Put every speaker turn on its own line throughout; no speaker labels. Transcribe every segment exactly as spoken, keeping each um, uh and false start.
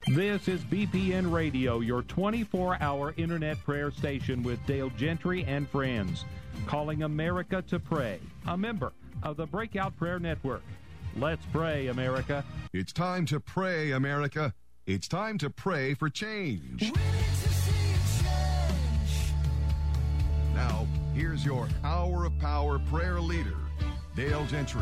This is B P N Radio, your twenty-four hour internet prayer station with Dale Gentry and friends, calling America to pray, a member of the Breakout Prayer Network. Let's pray, America.
It's time to pray, America. It's time to pray for change.
We need to see a change.
Now, here's your Hour of Power prayer leader, Dale Gentry.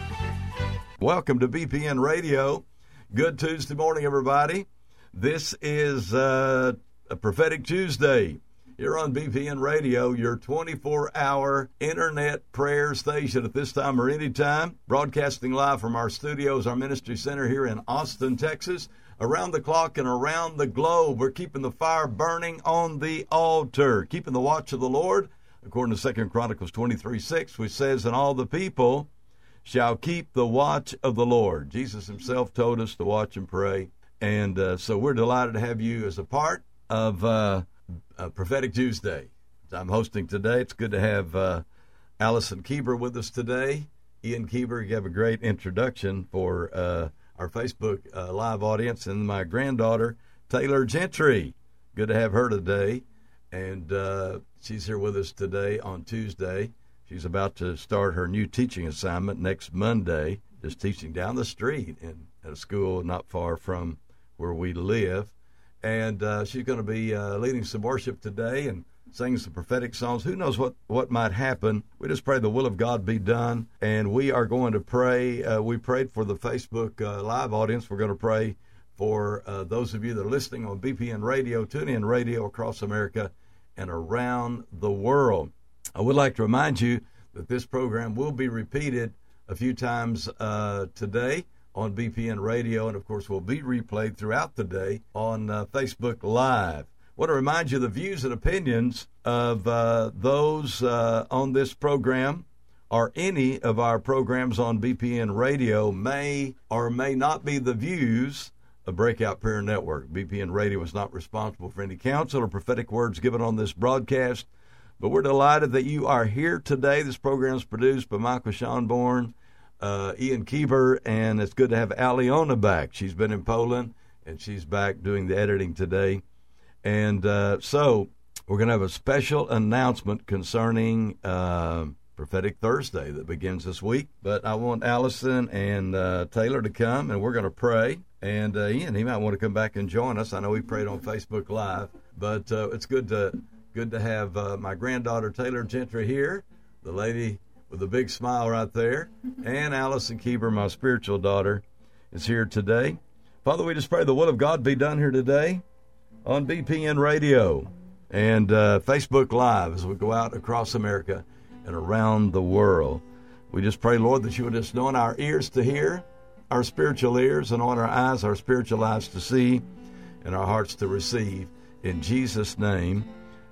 Welcome to B P N Radio. Good Tuesday morning, everybody. This is uh, a Prophetic Tuesday here on B P N Radio, your twenty-four hour internet prayer station at this time or any time. Broadcasting live from our studios, our ministry center here in Austin, Texas. Around the clock and around the globe, we're keeping the fire burning on the altar, keeping the watch of the Lord. According to Second Chronicles twenty-three six, which says, and all the people shall keep the watch of the Lord. Jesus himself told us to watch and pray. And uh, so we're delighted to have you as a part of uh, uh, Prophetic Tuesday. I'm hosting today. It's good to have uh, Allison Keeber with us today. Ian Keeber, you have a great introduction for uh, our Facebook uh, live audience. And my granddaughter, Taylor Gentry. Good to have her today. And uh, she's here with us today on Tuesday. She's about to start her new teaching assignment next Monday, just teaching down the street in at a school not far from where we live. And uh, she's going to be uh, leading some worship today and singing some prophetic songs. Who knows what, what might happen? We just pray the will of God be done. And we are going to pray. Uh, we prayed for the Facebook uh, live audience. We're going to pray for uh, those of you that are listening on B P N Radio, TuneIn Radio across America and around the world. I would like to remind you that this program will be repeated a few times uh, today on B P N Radio, and of course will be replayed throughout the day on uh, Facebook Live. I want to remind you the views and opinions of uh, those uh, on this program or any of our programs on B P N Radio may or may not be the views of Breakout Prayer Network. B P N Radio is not responsible for any counsel or prophetic words given on this broadcast. But we're delighted that you are here today. This program is produced by Michael Schonborn, uh, Ian Keeber, and it's good to have Aliona back. She's been in Poland, and she's back doing the editing today. And uh, so we're going to have a special announcement concerning uh, Prophetic Thursday that begins this week. But I want Allison and uh, Taylor to come, and we're going to pray. And uh, Ian, he might want to come back and join us. I know we prayed on Facebook Live, but uh, it's good to... Good to have uh, my granddaughter, Taylor Gentry, here, the lady with the big smile right there, and Allison Keeber, my spiritual daughter, is here today. Father, we just pray the will of God be done here today on B P N Radio and uh, Facebook Live as we go out across America and around the world. We just pray, Lord, that you would just anoint our ears to hear, our spiritual ears, anoint our eyes, our spiritual eyes to see, and our hearts to receive. In Jesus' name,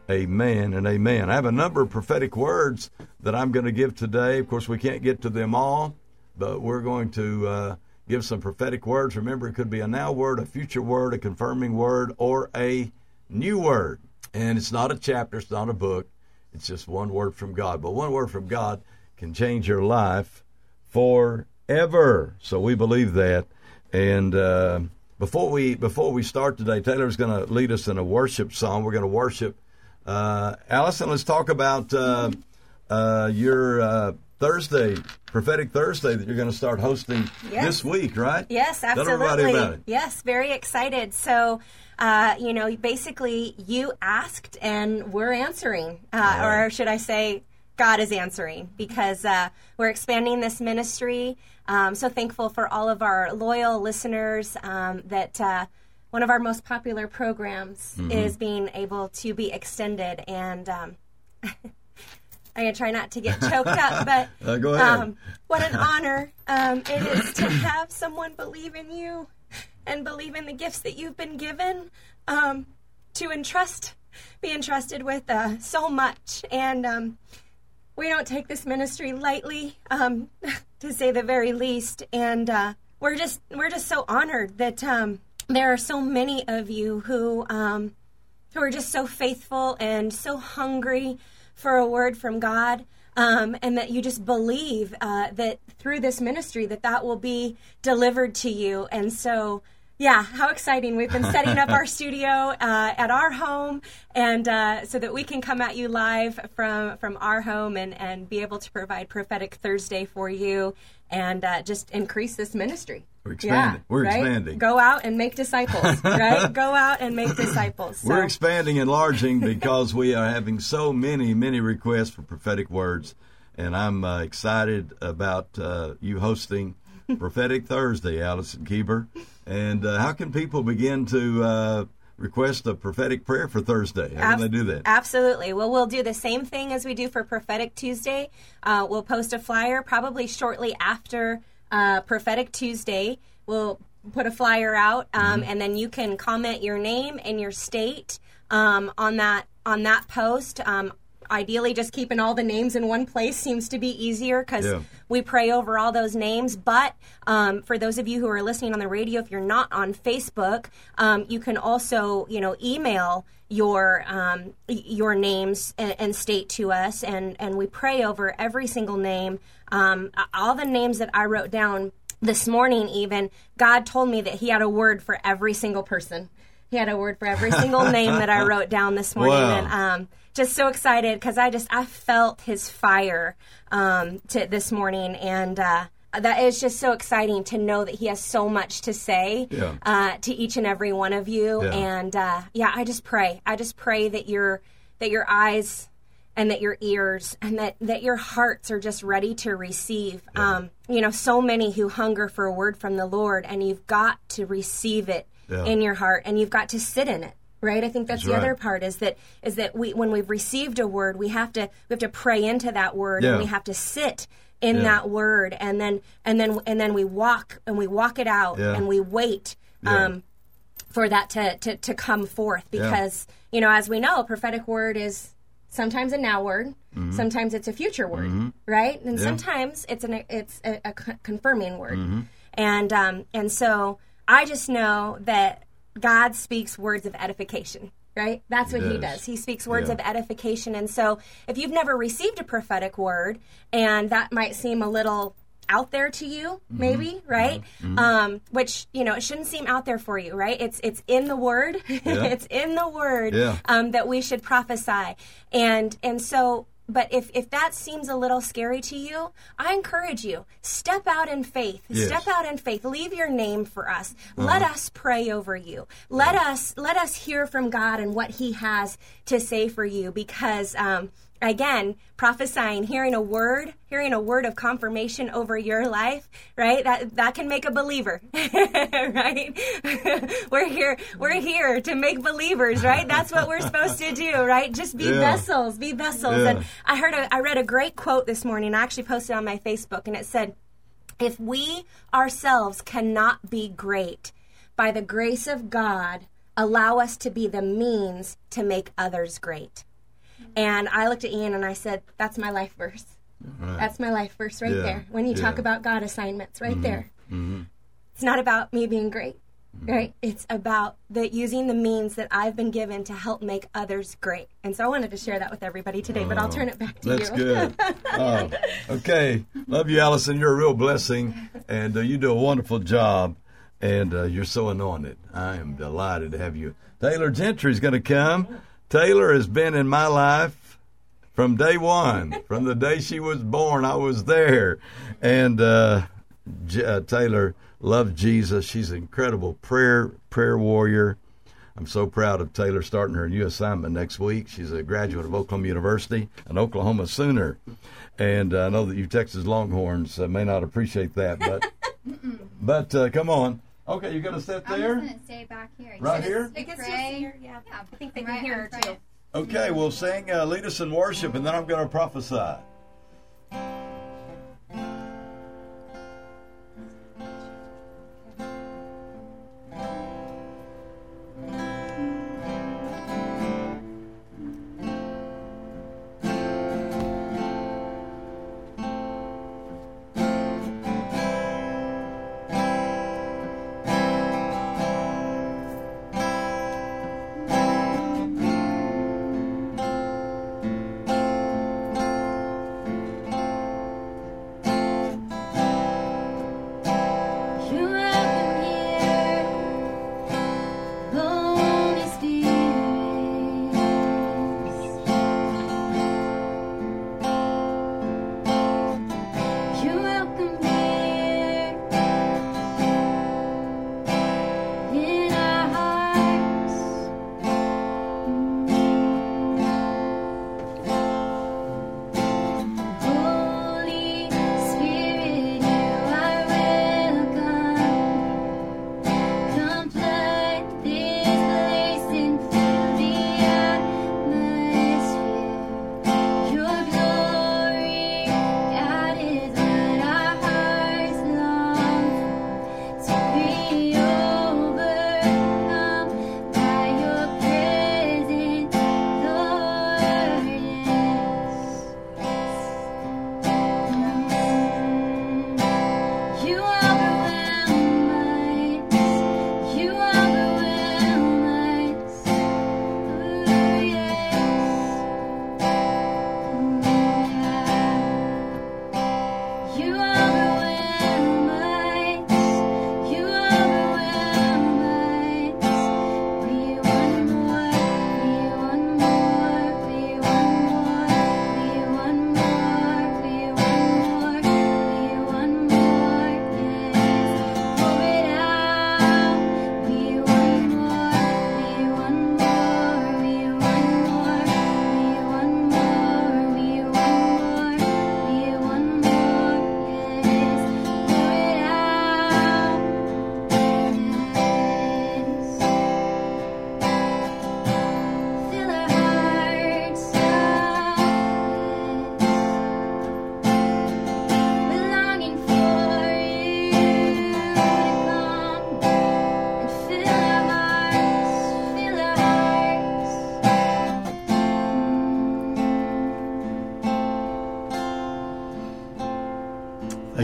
amen and amen. I have a number of prophetic words that I'm going to give today. Of course, we can't get to them all, but we're going to uh, give some prophetic words. Remember, it could be a now word, a future word, a confirming word, or a new word. And it's not a chapter, it's not a book. It's just one word from God. But one word from God can change your life forever. So we believe that. And uh, before we before we start today, Taylor's going to lead us in a worship song. We're going to worship. Uh, Allison, let's talk about uh, uh, your uh, Thursday, Prophetic Thursday that you're going to start hosting
yes.
this week, right?
Yes, absolutely.
Tell everybody about it.
Yes, very excited. So, uh, you know, basically you asked and we're answering, uh, right. or should I say God is answering, because uh, we're expanding this ministry. Um, so thankful for all of our loyal listeners um, that uh one of our most popular programs mm-hmm. is being able to be extended, and um, I'm going to try not to get choked up, but
uh, go ahead.
Um, what an honor um, it is to have someone believe in you and believe in the gifts that you've been given, um, to entrust, be entrusted with uh, so much. And um, we don't take this ministry lightly, um, to say the very least, and uh, we're just we're just so honored that um, there are so many of you who um, who are just so faithful and so hungry for a word from God, um, and that you just believe uh, that through this ministry that that will be delivered to you. And so Yeah, how exciting. We've been setting up our studio uh, at our home, and uh, so that we can come at you live from, from our home and, and be able to provide Prophetic Thursday for you and uh, just increase this ministry.
We're expanding.
Yeah,
We're
right?
expanding.
Go out and make disciples, right? Go out and make disciples. So.
We're expanding, enlarging, because we are having so many, many requests for prophetic words, and I'm uh, excited about uh, you hosting Prophetic Thursday, Allison Keeber. And uh, how can people begin to uh, request a prophetic prayer for Thursday? How can they do that?
Absolutely. Well, we'll do the same thing as we do for Prophetic Tuesday. Uh, we'll post a flyer probably shortly after uh, Prophetic Tuesday. We'll put a flyer out, um, mm-hmm. and then you can comment your name and your state um, on that on that post. Um, Ideally, just keeping all the names in one place seems to be easier because yeah. we pray over all those names. But um, for those of you who are listening on the radio, if you're not on Facebook, um, you can also, you know, email your um, your names and, and state to us, and, and we pray over every single name. Um, all the names that I wrote down this morning, even, God told me that He had a word for every single person. He had a word for every single name that I wrote down this morning.
Wow.
And um, just so excited because I just, I felt His fire um, to this morning. And uh, that is just so exciting to know that He has so much to say
yeah.
uh, to each and every one of you.
Yeah.
And uh, yeah, I just pray. I just pray that your, that your eyes and that your ears and that, that your hearts are just ready to receive.
Yeah.
Um, you know, so many who hunger for a word from the Lord, and you've got to receive it. Yeah. In your heart, and you've got to sit in it, right? I think that's, that's the right. other part is that is that we when we've received a word, we have to we have to pray into that word,
yeah.
and we have to sit in
yeah.
that word, and then and then and then we walk and we walk it out,
yeah.
and we wait
yeah.
um, for that to, to, to come forth, because yeah. you know, as we know, a prophetic word is sometimes a now word, mm-hmm. sometimes it's a future word, mm-hmm. right? And yeah. sometimes it's an it's a, a confirming word, mm-hmm. and um, and so. I just know that God speaks words of edification, right? That's what He does. He speaks words yeah. of edification. And so if you've never received a prophetic word, and that might seem a little out there to you, maybe, mm-hmm. right? Mm-hmm. Um, which, you know, it shouldn't seem out there for you, right? It's it's in the Word. Yeah. It's in the Word
yeah.
um, that we should prophesy. And and so... But if, if that seems a little scary to you, I encourage you, step out in faith.
Yes.
Step out in faith. Leave your name for us. Uh-huh. Let us pray over you. Let uh-huh. us let us hear from God and what He has to say for you. Because, um, again, prophesying, hearing a word, hearing a word of confirmation over your life, right? That that can make a believer, right? we're here. We're here to make believers, right? That's what we're supposed to do, right? Just be
yeah.
vessels. Be vessels.
Yeah.
And I heard a, I read a great quote this morning. I actually posted it on my Facebook, and it said, "If we ourselves cannot be great, by the grace of God, allow us to be the means to make others great." And I looked at Ian and I said, "That's my life verse. Right. That's my life verse right yeah. there. When you yeah. talk about God assignments, right mm-hmm. there.
Mm-hmm.
It's not about me being great, mm-hmm. right? It's about the using the means that I've been given to help make others great." And so I wanted to share that with everybody today, oh, but I'll turn it back to
that's
you.
That's good. Oh, okay. Love you, Allison. You're a real blessing, and uh, you do a wonderful job, and uh, you're so anointed. I am delighted to have you. Taylor Gentry's going to come. Taylor has been in my life from day one. From the day she was born, I was there. And uh, J- uh, Taylor loves Jesus. She's an incredible prayer prayer warrior. I'm so proud of Taylor starting her new assignment next week. She's a graduate of Oklahoma University, an Oklahoma Sooner. And uh, I know that you Texas Longhorns uh, may not appreciate that, but but uh, come on. Okay, you're going to sit there?
I'm just going to stay back here.
Right
just
here?
They can still
pray.
see her, yeah. yeah. I think they
right,
can hear her, too.
Okay, we'll sing, uh, lead us in worship, and then I'm going to prophesy.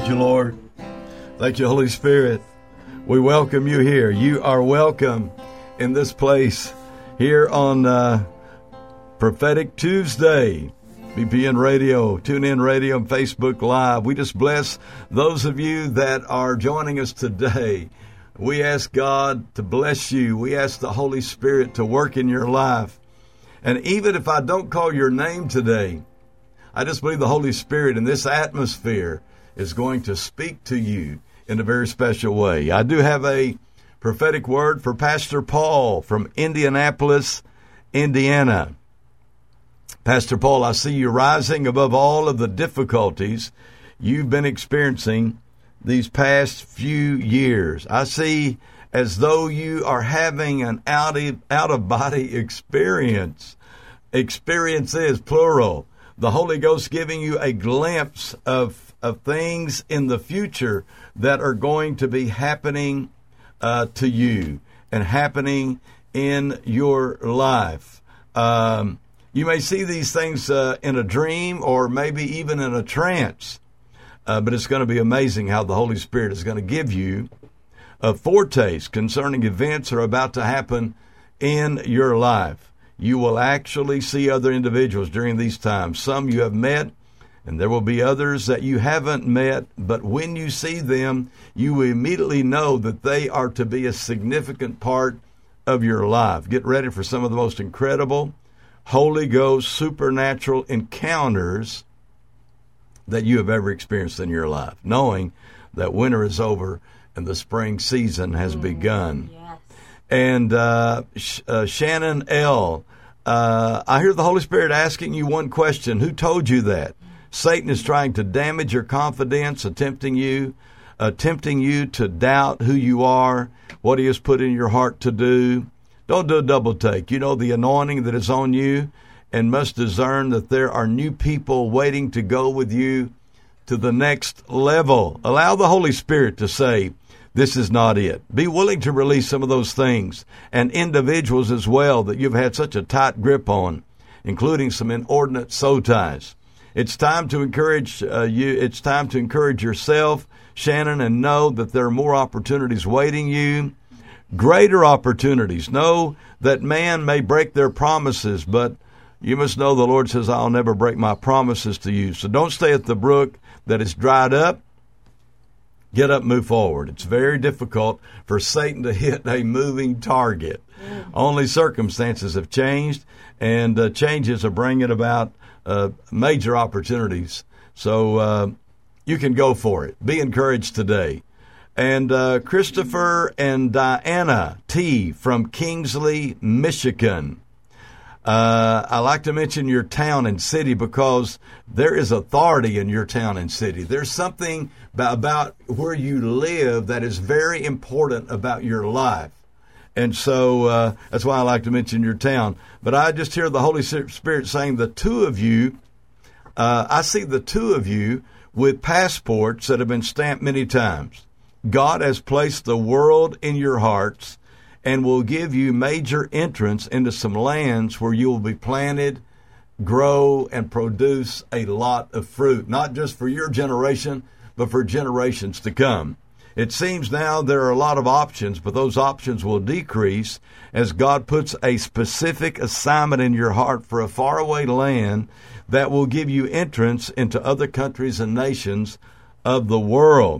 Thank you, Lord. Thank you, Holy Spirit. We welcome you here. You are welcome in this place here on uh, Prophetic Tuesday. B P N Radio, TuneIn Radio, and Facebook Live. We just bless those of you that are joining us today. We ask God to bless you. We ask the Holy Spirit to work in your life. And even if I don't call your name today, I just believe the Holy Spirit in this atmosphere is going to speak to you in a very special way. I do have a prophetic word for Pastor Paul from Indianapolis, Indiana. Pastor Paul, I see you rising above all of the difficulties you've been experiencing these past few years. I see as though you are having an out of, out-of-body experience. Experiences, plural. The Holy Ghost giving you a glimpse of, of things in the future that are going to be happening uh, to you and happening in your life. Um You may see these things uh, in a dream or maybe even in a trance, uh, but it's going to be amazing how the Holy Spirit is going to give you a foretaste concerning events that are about to happen in your life. You will actually see other individuals during these times. Some you have met, and there will be others that you haven't met, but when you see them, you will immediately know that they are to be a significant part of your life. Get ready for some of the most incredible Holy Ghost supernatural encounters that you have ever experienced in your life, knowing that winter is over and the spring season has mm, begun.
Yes.
And uh, Sh- uh, Shannon L., uh, I hear the Holy Spirit asking you one question. Who told you that? Satan is trying to damage your confidence, attempting you, attempting you to doubt who you are, what he has put in your heart to do. Don't do a double take. You know the anointing that is on you and must discern that there are new people waiting to go with you to the next level. Allow the Holy Spirit to say, this is not it. Be willing to release some of those things and individuals as well that you've had such a tight grip on, including some inordinate soul ties. It's time to encourage uh, you. It's time to encourage yourself, Shannon, and know that there are more opportunities waiting you. Greater opportunities. Know that man may break their promises, but you must know the Lord says, I'll never break my promises to you. So don't stay at the brook that is dried up. Get up, move forward. It's very difficult for Satan to hit a moving target. Yeah. Only circumstances have changed, and uh, changes are bringing about uh, major opportunities. So uh, you can go for it. Be encouraged today. And uh, Christopher and Diana T. from Kingsley, Michigan. Uh, I like to mention your town and city because there is authority in your town and city. There's something about, about where you live that is very important about your life. And so uh, that's why I like to mention your town. But I just hear the Holy Spirit saying the two of you, uh, I see the two of you with passports that have been stamped many times. God has placed the world in your hearts and will give you major entrance into some lands where you will be planted, grow, and produce a lot of fruit, not just for your generation, but for generations to come. It seems now there are a lot of options, but those options will decrease as God puts a specific assignment in your heart for a faraway land that will give you entrance into other countries and nations of the world.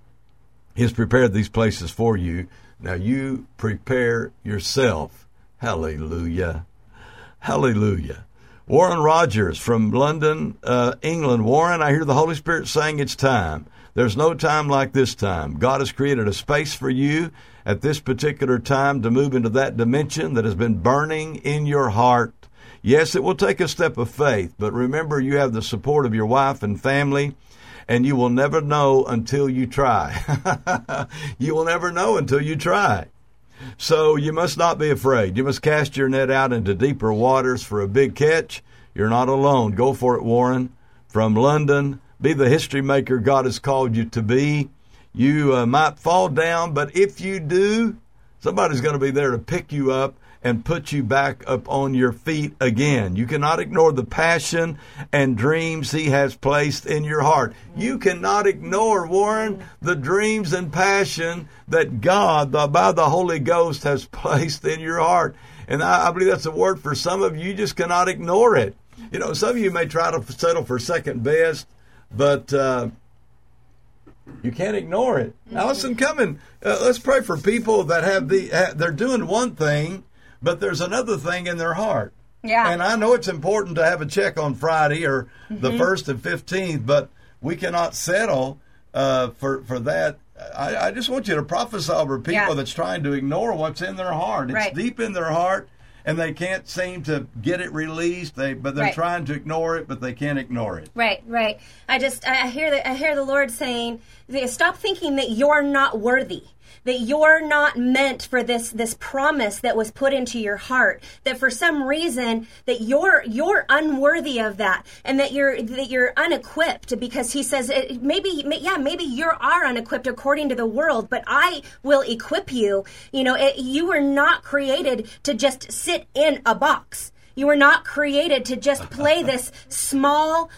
He's prepared these places for you. Now you prepare yourself. Hallelujah. Hallelujah. Warren Rogers from London, uh, England. Warren, I hear the Holy Spirit saying it's time. There's no time like this time. God has created a space for you at this particular time to move into that dimension that has been burning in your heart. Yes, it will take a step of faith, but remember you have the support of your wife and family. And you will never know until you try. You will never know until you try. So you must not be afraid. You must cast your net out into deeper waters for a big catch. You're not alone. Go for it, Warren. From London, be the history maker God has called you to be. You uh, might fall down, but if you do, somebody's going to be there to pick you up and put you back up on your feet again. You cannot ignore the passion and dreams He has placed in your heart. You cannot ignore, Warren, the dreams and passion that God, the, by the Holy Ghost, has placed in your heart. And I, I believe that's a word for some of you. You just cannot ignore it. You know, some of you may try to settle for second best, but uh, you can't ignore it. Mm-hmm. Allison, come and uh, let's pray for people that have the, uh, they're doing one thing, but there's another thing in their heart.
Yeah.
And I know it's important to have a check on Friday or mm-hmm. the first and fifteenth, but we cannot settle uh, for, for that. I, I just want you to prophesy over people
yeah.
that's trying to ignore what's in their heart. It's
right.
deep in their heart, and they can't seem to get it released. They, but they're
right.
trying to ignore it, but they can't ignore it.
Right, right. I just I hear the I hear the Lord saying, stop thinking that you're not worthy, that you're not meant for this this promise that was put into your heart, that for some reason that you're you're unworthy of that, and that you're that you're unequipped, because He says it, maybe yeah maybe you are unequipped according to the world, but I will equip you. You know, it, you were not created to just sit in a box. You were not created to just play this small,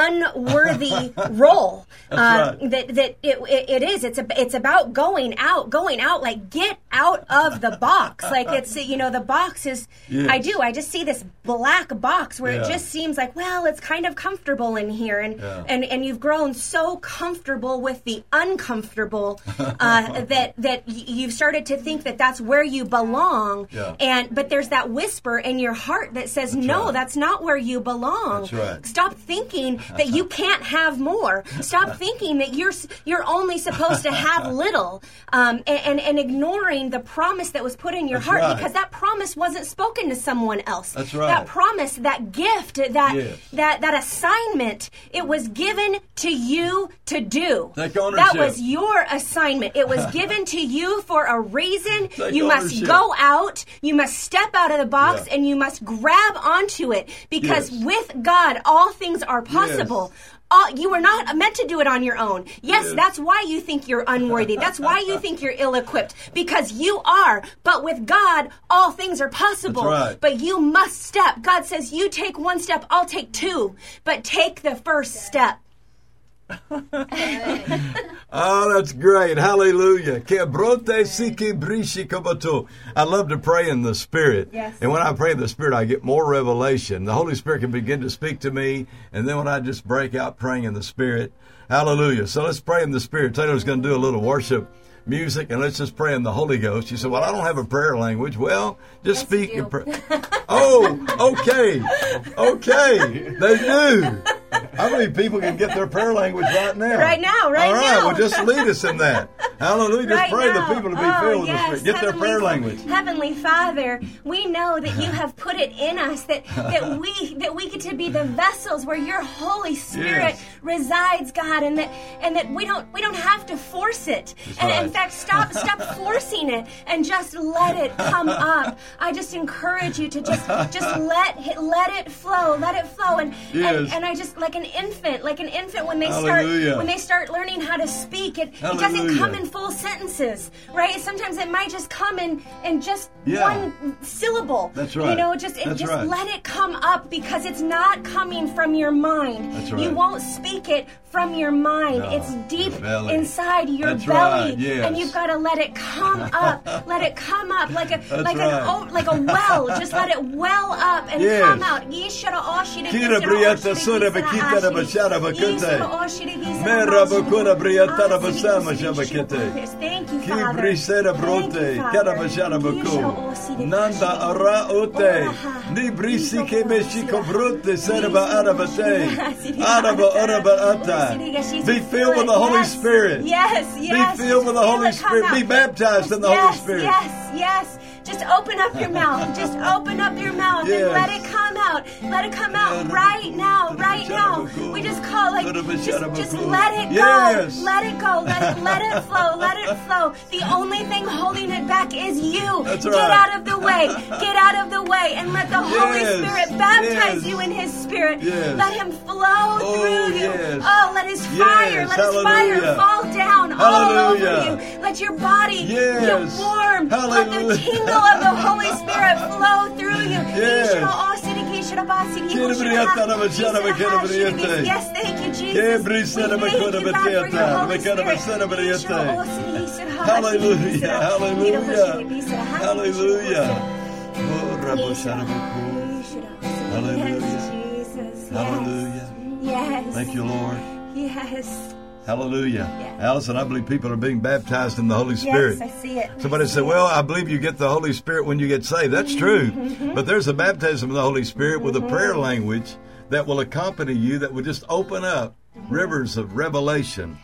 unworthy role. Uh,
right.
That that it, it, it is. It's a, it's about going out, going out. Like, get out of the box. Like, it's, you know, the box is.
Yes.
I do. I just see this black box where
yeah.
it just seems like, well, it's kind of comfortable in here, and
yeah.
and, and you've grown so comfortable with the uncomfortable uh, that that y- you've started to think that that's where you belong.
Yeah.
And but there's that whisper in your heart that says,
that's
no,
right.
that's not where you belong.
That's right.
Stop thinking that you can't have more. Stop thinking that you're you're only supposed to have little, um, and, and and ignoring the promise that was put in your
That's
heart,
right.
because that promise wasn't spoken to someone else.
That's right.
That promise, that gift, that
Yes.
that that assignment, it was given to you to do.
Take ownership.
That was your assignment. It was given to you for a reason.
Take
you must
ownership.
go out. You must step out of the box,
Yeah.
and you must grab onto it, because
Yes.
with God, all things are possible. All, you were not meant to do it on your own. Yes,
Yes.
that's why you think you're unworthy. That's why you think you're ill-equipped, because you are. But with God, all things are possible.
That's right.
But you must step. God says, you take one step, I'll take two. But take the first step.
Oh, that's great. Hallelujah. I love to pray in the Spirit.
Yes.
And when I pray in the Spirit, I get more revelation. The Holy Spirit can begin to speak to me. And then when I just break out praying in the Spirit, hallelujah. So let's pray in the Spirit. Taylor's going to do a little worship music, and let's just pray in the Holy Ghost. You say, well, I don't have a prayer language. Well, just
Yes,
speak
you
your
do.
prayer. Oh, okay. Okay. They do. How many people can get their prayer language right now?
Right now, right
All right,
now.
well, just lead us in that. Hallelujah. Just
Right
pray
now.
the people to be
Oh,
filled with
yes.
the Spirit. Get their
Heavenly-
prayer language.
Heavenly Father, we know that you have put it in us, that, that we that we get to be the vessels where your Holy Spirit
Yes.
resides, God, and that and that we don't we don't have to force it.
That's
And
right.
in fact, stop stop forcing it and just let it come up. I just encourage you to just just let let it flow, let it flow, and
Yes.
and, and I just like an infant, like an infant when they
Hallelujah.
start when they start learning how to speak, it, it doesn't
Hallelujah.
come in full sentences, right? Sometimes it might just come in in just
Yeah.
one syllable.
That's right.
You know, just it,
That's
just
right.
let it come up, because it's not coming from your mind.
That's
You
right.
won't speak it from your mind.
No,
it's deep
your belly.
inside your
That's
belly,
right, yes.
and you've got to let it come up. Let it come up like a
That's
like
right.
an oh, like a well. Just let it well up and
Yes.
come out. Yishara oshiri,
Kira
yishara
briata
oshiri,
sura
yishara
bakita da
ashiri.
bashara bakute.
Yishara oshiri, yishara
Mera
oshiri.
bakura briata da
Ah,
basama
siri, siri,
shabakete.
siri. Thank you,
Ki
Father.
brisera brote,
Thank you,
kada
Father.
bashara baku.
Yishara oshiri,
Nanda
ashiri.
ara ote.
Oraha.
Ni brisi
Yishara
ke meshiko
oshiri.
brote serba arabate.
Siri,
Araba araba ata.
Siri, she's
Be filled with the Holy
yes.
Spirit.
Yes, yes.
Be filled with the
Feel
Holy
it come
Spirit.
out.
Be baptized in the
yes,
Holy Spirit.
Yes, yes. Just open up your mouth. Just open up your mouth
Yes.
and let it come out. Let it come out right now, right now. We just call like, just, just let it go.
Yes.
Let it go. Let it, let it flow. Let it flow. The only thing holding it back is you.
That's
Get
right.
out of the way. Get out out of the way and let the Holy
Yes.
Spirit baptize
Yes.
you in His Spirit.
Yes.
Let Him flow
Oh,
through you.
yes.
Oh, let His fire,
Yes.
let His
Hallelujah.
fire fall down all over
Hallelujah.
you. Let your body
Yes.
get warm. Let
Hallelujah.
the tingle of the Holy Spirit flow through you.
Yes.
Yes, thank you, Jesus. We thank you, God, for your Holy Spirit.
Hallelujah. Hallelujah. Hallelujah. Oh, Rabbo Sharabaku. Hallelujah.
Yes, Jesus.
Hallelujah.
Yes.
Thank you, Lord.
Yes.
Hallelujah.
Yes.
Allison, I believe people are being baptized in the Holy Spirit.
Yes, I see it.
Somebody
I see
said,
it.
well, I believe you get the Holy Spirit when you get saved. That's true. But there's a baptism of the Holy Spirit with a prayer language that will accompany you, that will just open up rivers of revelation.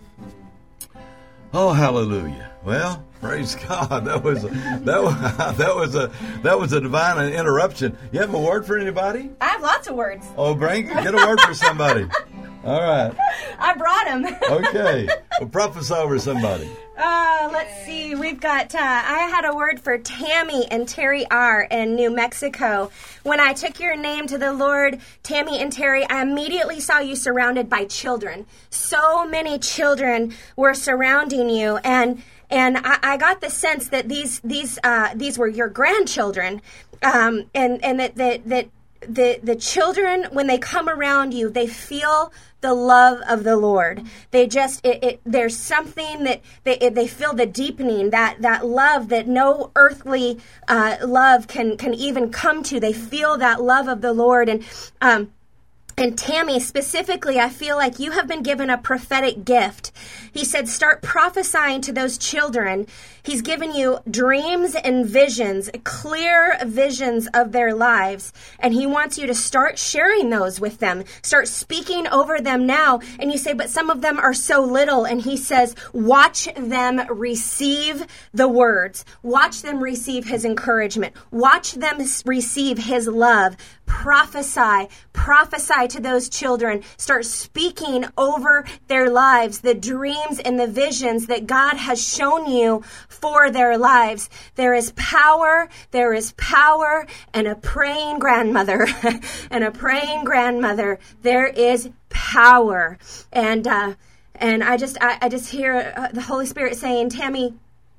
Oh, hallelujah. Well, praise God. That was a, that was that was a that was a divine interruption. You have a word for anybody?
I have lots of words.
Oh, bring get a word for somebody. All right.
I brought them.
Okay. Well, prophesy over somebody.
Uh, let's see. We've got, uh, I had a word for Tammy and Terry R. in New Mexico. When I took your name to the Lord, Tammy and Terry, I immediately saw you surrounded by children. So many children were surrounding you, and and I, I got the sense that these these uh, these were your grandchildren, um, and and that that that. The the children, when they come around you, they feel the love of the Lord. They just it, it there's something that they it, they feel the deepening, that that love that no earthly uh, love can can even come to. They feel that love of the Lord, and um. And Tammy, specifically, I feel like you have been given a prophetic gift. He said, start prophesying to those children. He's given you dreams and visions, clear visions of their lives. And he wants you to start sharing those with them. Start speaking over them now. And you say, but some of them are so little. And he says, watch them receive the words. Watch them receive his encouragement. Watch them receive his love. Prophesy, prophesy to those children. Start speaking over their lives, the dreams and the visions that God has shown you for their lives. There is power, there is power, and a praying grandmother, and a praying grandmother. There is power. And, uh, and I just, I, I just hear uh, the Holy Spirit saying, Tammy,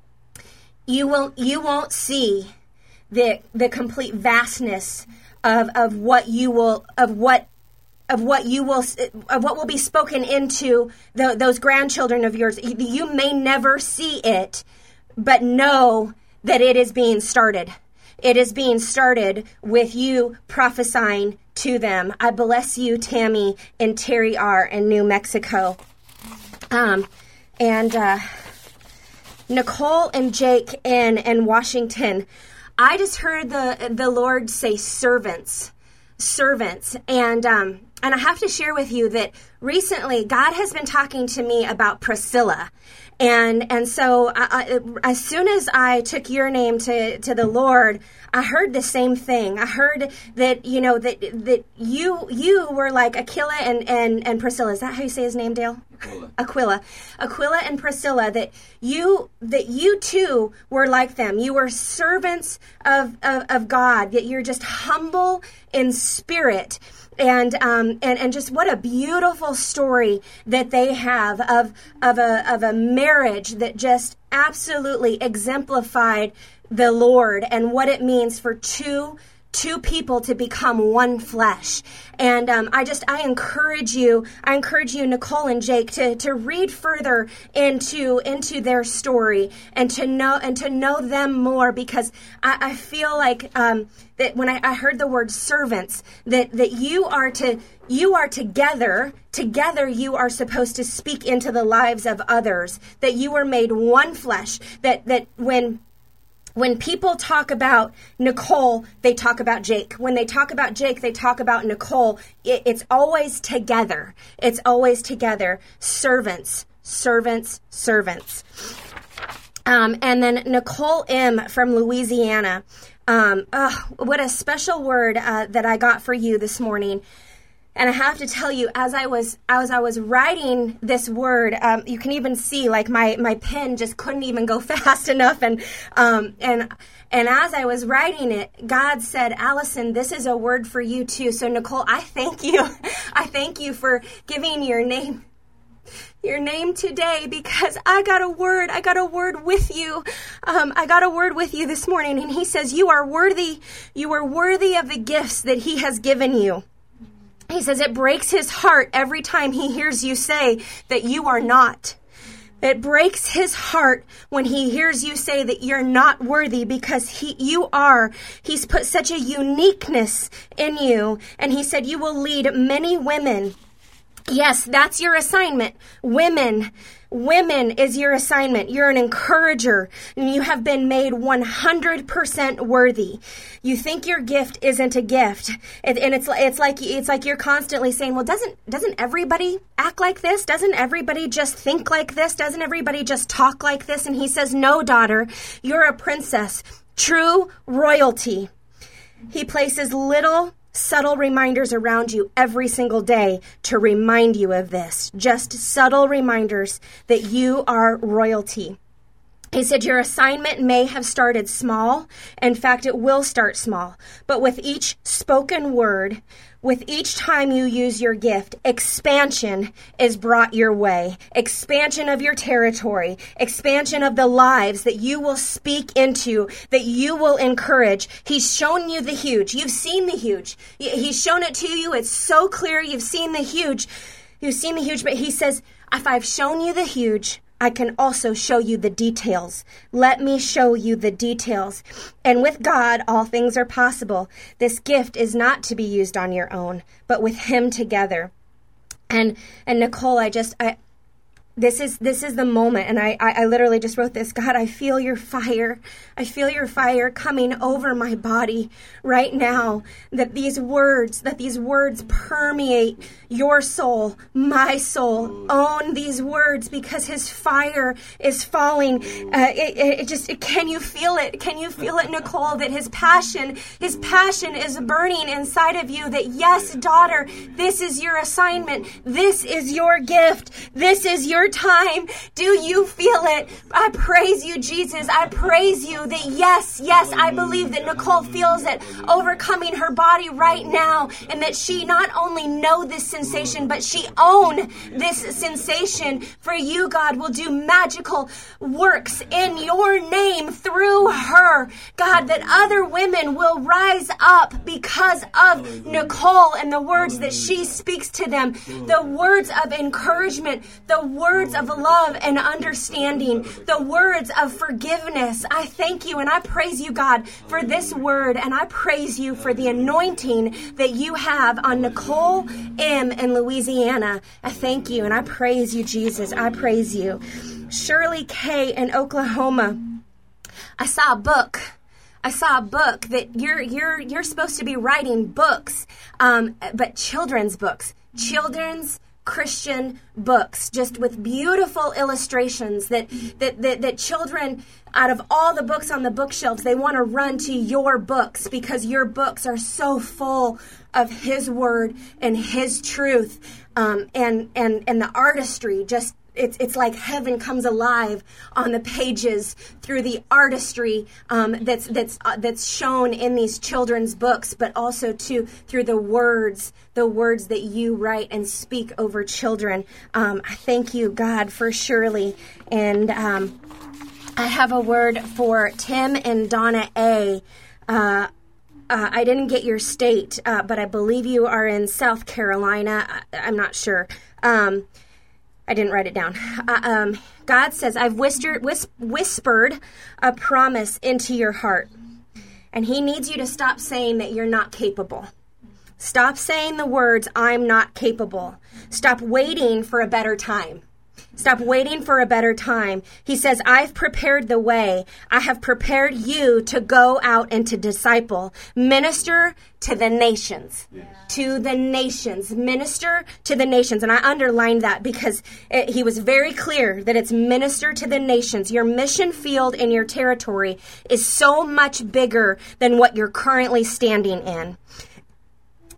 you won't, you won't see the, the complete vastness Of, of what you will of what of what you will of what will be spoken into the, those grandchildren of yours. You may never see it, but know that it is being started. It is being started with you prophesying to them. I bless you, Tammy and Terry R. in New Mexico, um, and uh, Nicole and Jake in in Washington. I just heard the the Lord say servants, servants, and um, and I have to share with you that recently God has been talking to me about Priscilla, and and so I, I, as soon as I took your name to, to the Lord, I heard the same thing. I heard that you know that that you you were like Aquila and, and, and Priscilla. Is that how you say his name, Dale? Aquila. Aquila, Aquila and Priscilla. That you that you too were like them. You were servants of of, of God. That you're just humble in spirit. And um and, and just what a beautiful story that they have of of a of a marriage that just absolutely exemplified the Lord and what it means for two two people to become one flesh. And um, I just, I encourage you, I encourage you, Nicole and Jake, to, to read further into, into their story and to know, and to know them more, because I, I feel like, um, that when I, I heard the word servants, that, that you are to, you are together, together you are supposed to speak into the lives of others, that you were made one flesh, that, that when, When people talk about Nicole, they talk about Jake. When they talk about Jake, they talk about Nicole. It, it's always together. It's always together. Servants, servants, servants. Um, and then Nicole M. from Louisiana. Um, oh, what a special word uh, that I got for you this morning. And I have to tell you, as I was as I was writing this word, um, you can even see like my, my pen just couldn't even go fast enough. And um, and and as I was writing it, God said, Allison, this is a word for you too. So Nicole, I thank you. I thank you for giving your name. Your name today, because I got a word. I got a word with you. Um, I got a word with you this morning, and he says, you are worthy. You are worthy of the gifts that he has given you. He says it breaks his heart every time he hears you say that you are not. It breaks his heart when he hears you say that you're not worthy, because he, you are. He's put such a uniqueness in you, and he said you will lead many women. Yes, that's your assignment. Women, women is your assignment. You're an encourager, and you have been made one hundred percent worthy. You think your gift isn't a gift, and it's it's like it's like you're constantly saying, "Well, doesn't doesn't everybody act like this? Doesn't everybody just think like this? Doesn't everybody just talk like this?" And he says, "No, daughter, you're a princess, true royalty." He places little subtle reminders around you every single day to remind you of this. Just subtle reminders that you are royalty. He said your assignment may have started small. In fact, it will start small. But with each spoken word, with each time you use your gift, expansion is brought your way. Expansion of your territory. Expansion of the lives that you will speak into, that you will encourage. He's shown you the huge. You've seen the huge. He's shown it to you. It's so clear. You've seen the huge. You've seen the huge. But he says, if I've shown you the huge, I can also show you the details. Let me show you the details. And with God, all things are possible. This gift is not to be used on your own, but with him together. And and Nicole, I just, I, this is this is the moment. And I, I, I literally just wrote this. God, I feel your fire. I feel your fire coming over my body right now. That these words, that these words permeate your soul, my soul. Own these words, because his fire is falling. Uh, it, it, it just, it, can you feel it? Can you feel it, Nicole? That his passion, his passion is burning inside of you. That yes, daughter, this is your assignment. This is your gift. This is your time. Do you feel it? I praise you, Jesus. I praise you that yes, yes, I believe that Nicole feels it overcoming her body right now, and that she not only know this sensation, but she own this sensation. For you, God, will do magical works in your name through her. God, that other women will rise up because of Nicole and the words that she speaks to them, the words of encouragement, the words of love and understanding, the words of forgiveness. I thank you and I praise you, God, for this word, and I praise you for the anointing that you have on Nicole M. in Louisiana. I thank you and I praise you, Jesus. I praise you. Shirley K. in Oklahoma. I saw a book. I saw a book that you're you're you're supposed to be writing books, um, but children's books, children's Christian books, just with beautiful illustrations that, that that that children, out of all the books on the bookshelves, they want to run to your books because your books are so full of his word and his truth, um, and and and the artistry just. It's it's like heaven comes alive on the pages through the artistry um, that's that's uh, that's shown in these children's books, but also too through the words, the words that you write and speak over children. Um, I thank you, God, for Shirley, and um, I have a word for Tim and Donna A. Uh, uh, I didn't get your state, uh, but I believe you are in South Carolina. I, I'm not sure. Um, I didn't write it down. Uh, um, God says, I've whispered, whis- whispered a promise into your heart. And he needs you to stop saying that you're not capable. Stop saying the words, I'm not capable. Stop waiting for a better time. Stop waiting for a better time. He says, I've prepared the way. I have prepared you to go out and to disciple. Minister to the nations. Yeah. To the nations. Minister to the nations. And I underlined that because it, he was very clear that it's minister to the nations. Your mission field in your territory is so much bigger than what you're currently standing in.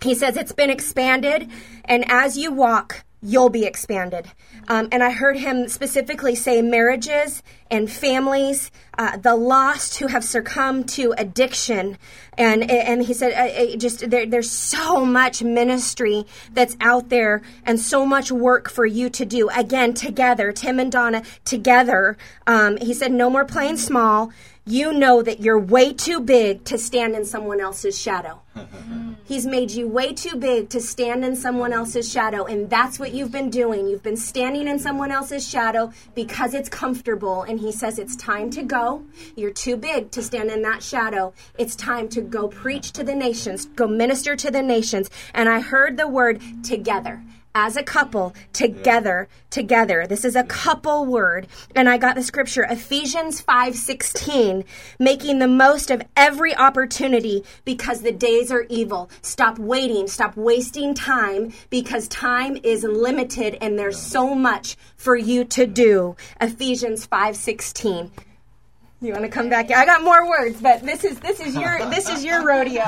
He says it's been expanded, and as you walk, you'll be expanded. Um, and I heard him specifically say marriages and families, uh, the lost who have succumbed to addiction. And and he said, uh, just there, there's so much ministry that's out there and so much work for you to do. Again, together, Tim and Donna, together. Um, he said, no more playing small. You know that you're way too big to stand in someone else's shadow. He's made you way too big to stand in someone else's shadow, and that's what you've been doing. You've been standing in someone else's shadow because it's comfortable, and he says it's time to go. You're too big to stand in that shadow. It's time to go preach to the nations, go minister to the nations. And I heard the word together. As a couple, together, together. This is a couple word. And I got the scripture, Ephesians five sixteen, making the most of every opportunity because the days are evil. Stop waiting. Stop wasting time because time is limited and there's so much for you to do. Ephesians five sixteen. You want to come back? I got more words, but this is this is your this is your rodeo.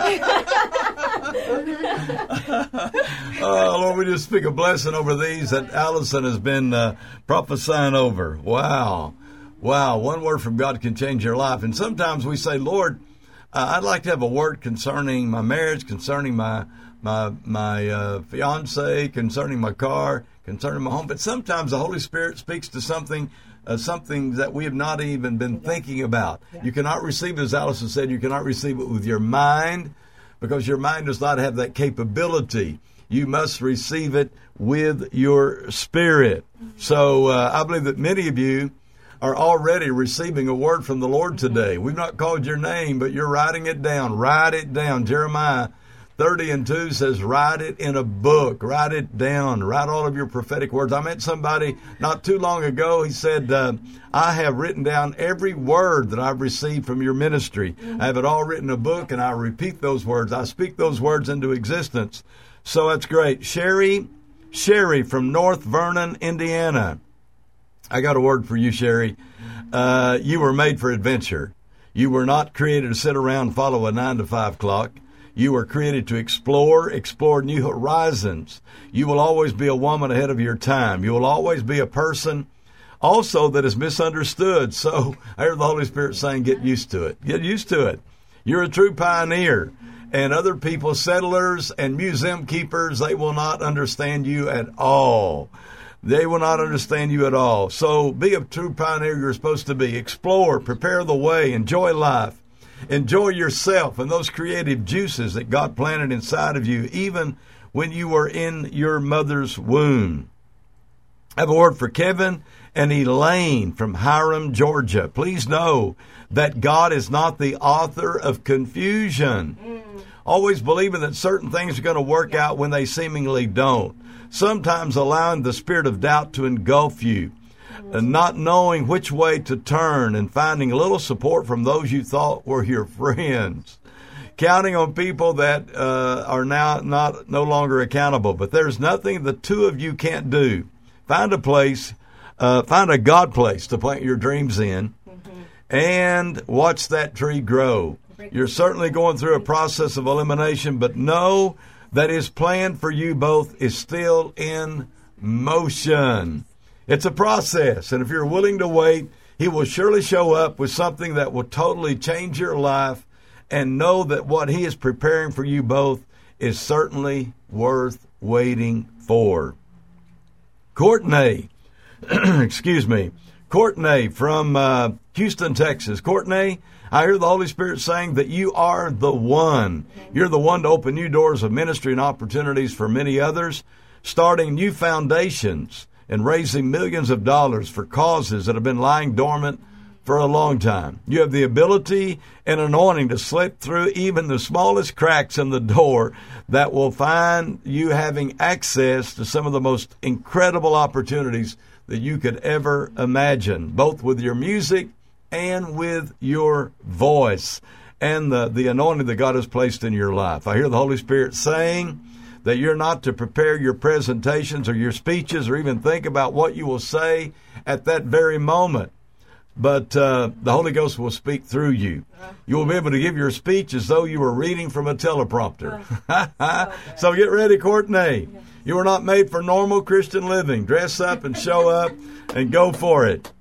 Oh, Lord, we just speak a blessing over these that Allison has been uh, prophesying over. Wow. Wow. One word from God can change your life. And sometimes we say, Lord, uh, I'd like to have a word concerning my marriage, concerning my my my uh, fiance, concerning my car, concerning my home. But sometimes the Holy Spirit speaks to something Uh, something that we have not even been thinking about. Yeah. You cannot receive it, as Allison said, you cannot receive it with your mind because your mind does not have that capability. You must receive it with your spirit. So uh, I believe that many of you are already receiving a word from the Lord today. We've not called your name, but you're writing it down. Write it down. Jeremiah thirty and two says, write it in a book. Write it down. Write all of your prophetic words. I met somebody not too long ago. He said, uh, I have written down every word that I've received from your ministry. I have it all written in a book, and I repeat those words. I speak those words into existence. So that's great. Sherry, Sherry from North Vernon, Indiana. I got a word for you, Sherry. Uh, you were made for adventure. You were not created to sit around and follow a nine to five clock. You were created to explore, explore new horizons. You will always be a woman ahead of your time. You will always be a person also that is misunderstood. So I hear the Holy Spirit saying, get used to it. Get used to it. You're a true pioneer. And other people, settlers and museum keepers, they will not understand you at all. They will not understand you at all. So be a true pioneer you're supposed to be. Explore, prepare the way, enjoy life. Enjoy yourself and those creative juices that God planted inside of you, even when you were in your mother's womb. I have a word for Kevin and Elaine from Hiram, Georgia. Please know that God is not the author of confusion. Mm. Always believing that certain things are going to work out when they seemingly don't. Sometimes allowing the spirit of doubt to engulf you. And not knowing which way to turn and finding a little support from those you thought were your friends. Counting on people that uh, are now not no longer accountable. But there's nothing the two of you can't do. Find a place, uh, find a God place to plant your dreams in, mm-hmm. and watch that tree grow. You're certainly going through a process of elimination, but know that His plan for you both is still in motion. It's a process, and if you're willing to wait, He will surely show up with something that will totally change your life, and know that what He is preparing for you both is certainly worth waiting for. Courtney, excuse me, Courtney from uh, Houston, Texas. Courtney, I hear the Holy Spirit saying that you are the one. You're the one to open new doors of ministry and opportunities for many others, starting new foundations and raising millions of dollars for causes that have been lying dormant for a long time. You have the ability and anointing to slip through even the smallest cracks in the door that will find you having access to some of the most incredible opportunities that you could ever imagine, both with your music and with your voice and the, the anointing that God has placed in your life. I hear the Holy Spirit saying that you're not to prepare your presentations or your speeches or even think about what you will say at that very moment. but uh, the Holy Ghost will speak through you. You will be able to give your speech as though you were reading from a teleprompter. So get ready, Courtney. You were not made for normal Christian living. Dress up and show up and go for it.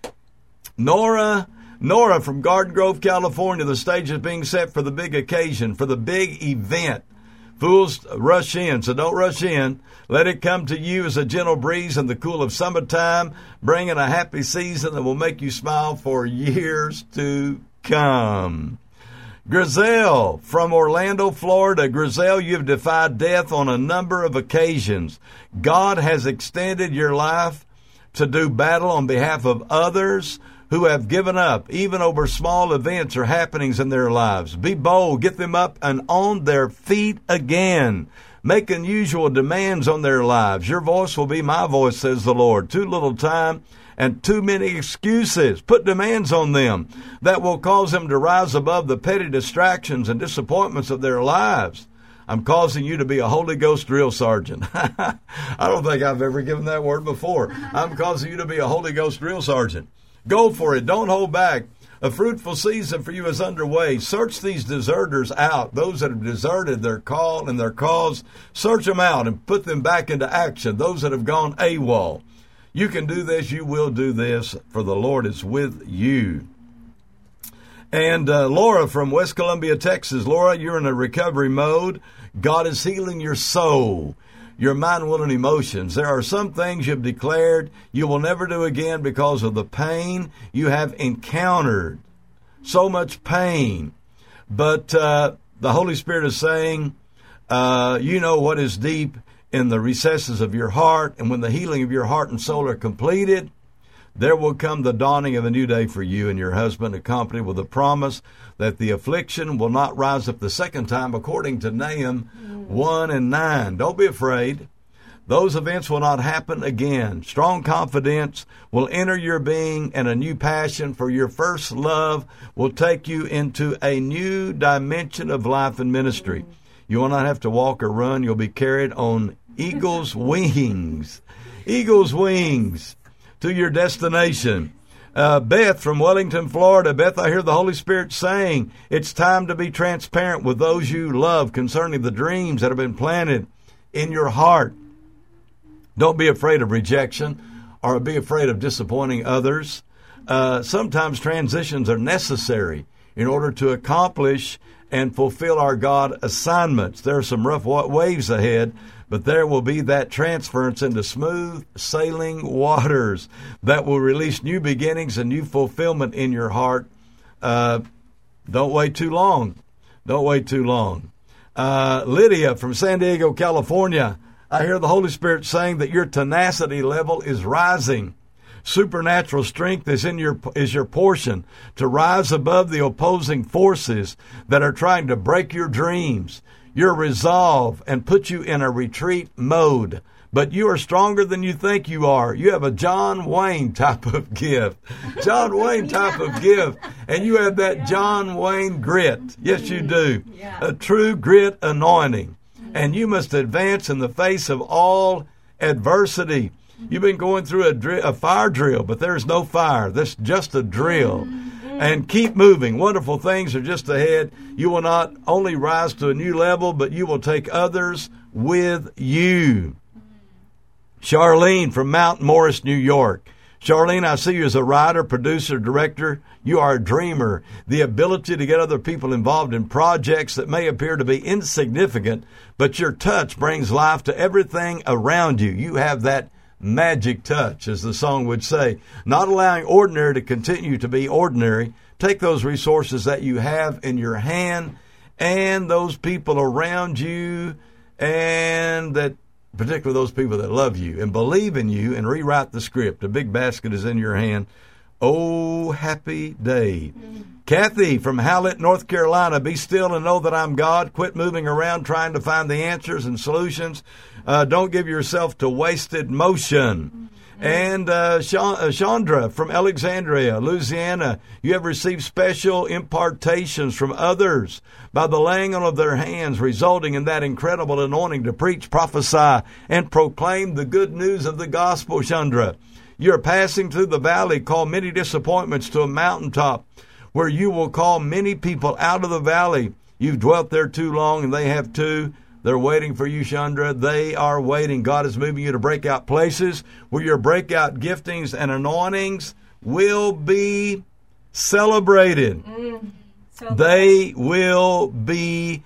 Nora, Nora from Garden Grove, California. The stage is being set for the big occasion, for the big event. Fools rush in, so don't rush in. Let it come to you as a gentle breeze in the cool of summertime, bringing a happy season that will make you smile for years to come. Griselle from Orlando, Florida. Griselle, you've defied death on a number of occasions. God has extended your life to do battle on behalf of others who have given up, even over small events or happenings in their lives. Be bold, get them up and on their feet again. Make unusual demands on their lives. Your voice will be my voice, says the Lord. Too little time and too many excuses. Put demands on them that will cause them to rise above the petty distractions and disappointments of their lives. I'm causing you to be a Holy Ghost drill sergeant. I don't think I've ever given that word before. I'm causing you to be a Holy Ghost drill sergeant. Go for it. Don't hold back. A fruitful season for you is underway. Search these deserters out, those that have deserted their call and their cause. Search them out and put them back into action, those that have gone AWOL. You can do this. You will do this, for the Lord is with you. And uh, Laura from West Columbia, Texas. Laura, you're in a recovery mode. God is healing your soul, your mind, will, and emotions. There are some things you've declared you will never do again because of the pain you have encountered. So much pain. But uh, the Holy Spirit is saying, uh, you know what is deep in the recesses of your heart. And when the healing of your heart and soul are completed, there will come the dawning of a new day for you and your husband, accompanied with a promise that the affliction will not rise up the second time, according to Nahum one and nine. Don't be afraid. Those events will not happen again. Strong confidence will enter your being, and a new passion for your first love will take you into a new dimension of life and ministry. You will not have to walk or run. You'll be carried on eagle's wings. Eagle's wings to your destination. Uh, Beth from Wellington, Florida. Beth, I hear the Holy Spirit saying it's time to be transparent with those you love concerning the dreams that have been planted in your heart. Don't be afraid of rejection or be afraid of disappointing others. Uh, sometimes transitions are necessary in order to accomplish and fulfill our God assignments. There are some rough waves ahead, but there will be that transference into smooth sailing waters that will release new beginnings and new fulfillment in your heart. Uh, don't wait too long. Don't wait too long. Uh, Lydia from San Diego, California. I hear the Holy Spirit saying that your tenacity level is rising. Supernatural strength is in your is your portion to rise above the opposing forces that are trying to break your dreams, your resolve, and put you in a retreat mode. But you are stronger than you think you are. You have a John Wayne type of gift. John Wayne type of gift. And you have that John Wayne grit. Yes, you do. A true grit anointing. And you must advance in the face of all adversity. You've been going through a, dri- a fire drill, but there's no fire. This is just a drill. And keep moving. Wonderful things are just ahead. You will not only rise to a new level, but you will take others with you. Charlene from Mount Morris, New York. Charlene, I see you as a writer, producer, director. You are a dreamer. The ability to get other people involved in projects that may appear to be insignificant, but your touch brings life to everything around you. You have that magic touch, as the song would say. Not allowing ordinary to continue to be ordinary. Take those resources that you have in your hand and those people around you, and that particularly those people that love you and believe in you, and rewrite the script. A big basket is in your hand. Oh, happy day. Mm-hmm. Kathy from Howlett, North Carolina. Be still and know that I'm God. Quit moving around trying to find the answers and solutions. Uh, don't give yourself to wasted motion. Mm-hmm. And uh, Chandra from Alexandria, Louisiana. You have received special impartations from others by the laying on of their hands, resulting in that incredible anointing to preach, prophesy, and proclaim the good news of the gospel, Chandra. You're passing through the valley, call many disappointments to a mountaintop, where you will call many people out of the valley. You've dwelt there too long, and they have too. They're waiting for you, Chandra. They are waiting. God is moving you to breakout places where your breakout giftings and anointings will be celebrated.
Mm, so
they will be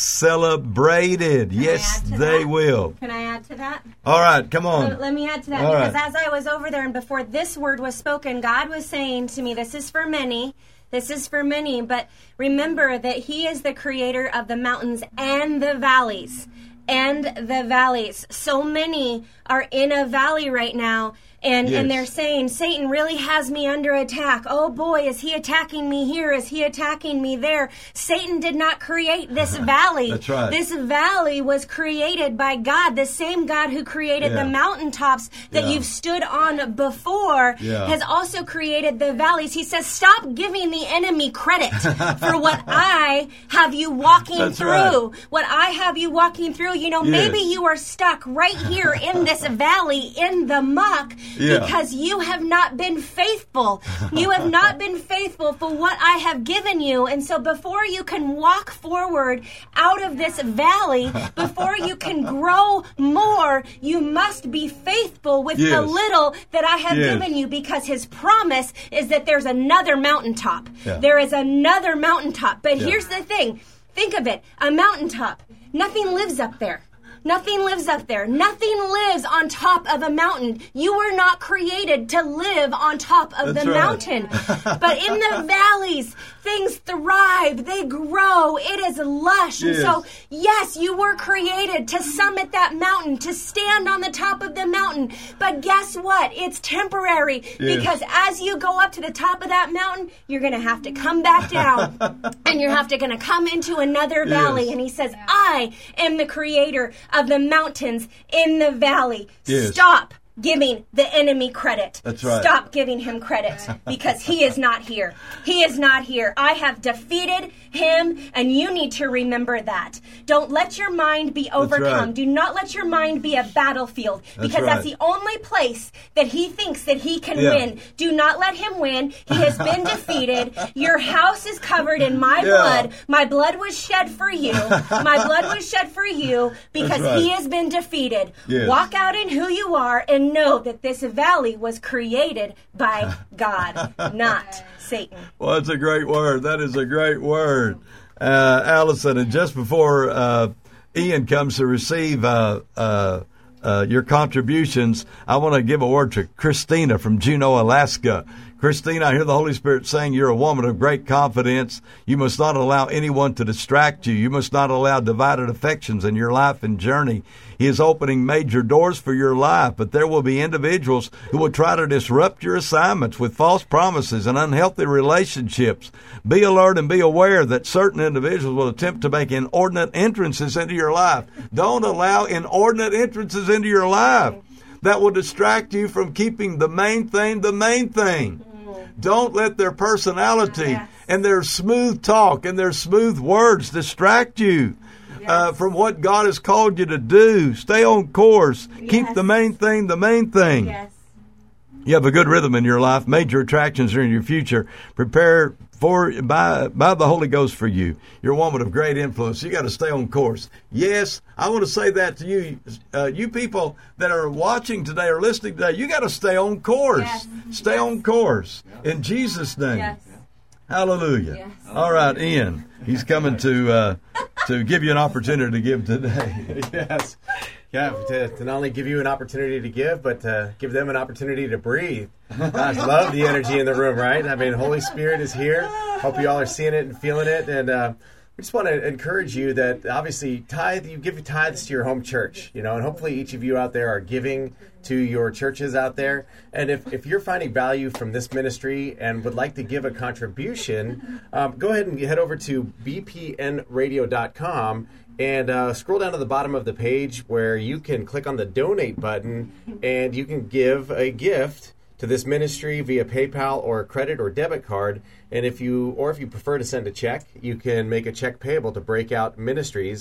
celebrated.
Can
yes,
I add to
they
that?
will.
Can I add to that?
All right, come on.
Let, let me add to that,
All
because
right.
as I was over there and before this word was spoken, God was saying to me, this is for many. This is for many, but remember that He is the creator of the mountains and the valleys. And the valleys. So many are in a valley right now, and,
Yes.
and they're saying, Satan really has me under attack. Oh boy, is he attacking me here? Is he attacking me there? Satan did not create this valley.
That's right.
This valley was created by God, the same God who created
Yeah.
the mountaintops that
Yeah.
you've stood on before
Yeah.
has also created the valleys. He says, stop giving the enemy credit for what I have you walking
That's
through.
right.
What I have you walking through. You know,
Yes.
maybe you are stuck right here in this valley in the muck
Yeah.
because you have not been faithful. You have not been faithful for what I have given you. And so before you can walk forward out of this valley, before you can grow more, you must be faithful with the
Yes.
little that I have
Yes.
given you, because His promise is that there's another mountaintop.
Yeah.
There is another mountaintop. But
Yeah.
here's the thing. Think of it. A mountaintop. Nothing lives up there. Nothing lives up there. Nothing lives on top of a mountain. You were not created to live on top of
That's
the
right.
mountain. But in the valleys, things thrive. They grow. It is lush. And
Yes.
so, yes, you were created to summit that mountain, to stand on the top of the mountain. But guess what? It's temporary.
Yes.
Because as you go up to the top of that mountain, you're going to have to come back down. And you're have to going to come into another valley.
Yes.
And He says, I am the creator of the mountains in the valley.
Yes.
Stop giving the enemy credit.
That's right.
Stop giving him credit, because he is not here. He is not here. I have defeated him, and you need to remember that. Don't let your mind be overcome.
right.
Do not let your mind be a battlefield,
That's
because that's
right.
the only place that he thinks that he can
Yeah.
win. Do not let him win. He has been defeated. Your house is covered in my
Yeah.
blood. My blood was shed for you. My blood was shed for you, because
right.
he has been defeated.
Yes.
Walk out in who you are and know that this valley was created by God, not Satan.
Well, that's a great word. That is a great word. Uh, Allison, and just before uh, Ian comes to receive uh, uh, uh, your contributions, I want to give a word to Christina from Juneau, Alaska. Christina, I hear the Holy Spirit saying you're a woman of great confidence. You must not allow anyone to distract you. You must not allow divided affections in your life and journey. He is opening major doors for your life, but there will be individuals who will try to disrupt your assignments with false promises and unhealthy relationships. Be alert and be aware that certain individuals will attempt to make inordinate entrances into your life. Don't allow inordinate entrances into your life. That will distract you from keeping the main thing the main thing. Don't let their personality
Yes.
and their smooth talk and their smooth words distract you uh, from what God has called you to do. Stay on course. Keep
Yes.
the main thing the main thing.
Yes.
You have a good rhythm in your life. Major attractions are in your future. Prepare for by by the Holy Ghost for you. You're a woman of great influence. You got to stay on course. Yes, I want to say that to you. Uh, you people that are watching today or listening today, you got to stay on course.
Yes.
Stay on course in Jesus' name.
Yes.
Hallelujah.
Yes.
All right, Ian. He's coming to uh, to give you an opportunity to give today.
Yes. Yeah, to, to not only give you an opportunity to give, but to give them an opportunity to breathe. Gosh, love the energy in the room, right? I mean, Holy Spirit is here. Hope you all are seeing it and feeling it. And uh, we just want to encourage you that obviously tithe, you give tithes to your home church, you know, and hopefully each of you out there are giving to your churches out there. And if, if you're finding value from this ministry and would like to give a contribution, um, go ahead and head over to b p n radio dot com and uh, scroll down to the bottom of the page where you can click on the donate button and you can give a gift to this ministry via PayPal or credit or debit card. And if you, or if you prefer to send a check, you can make a check payable to Breakout Ministries,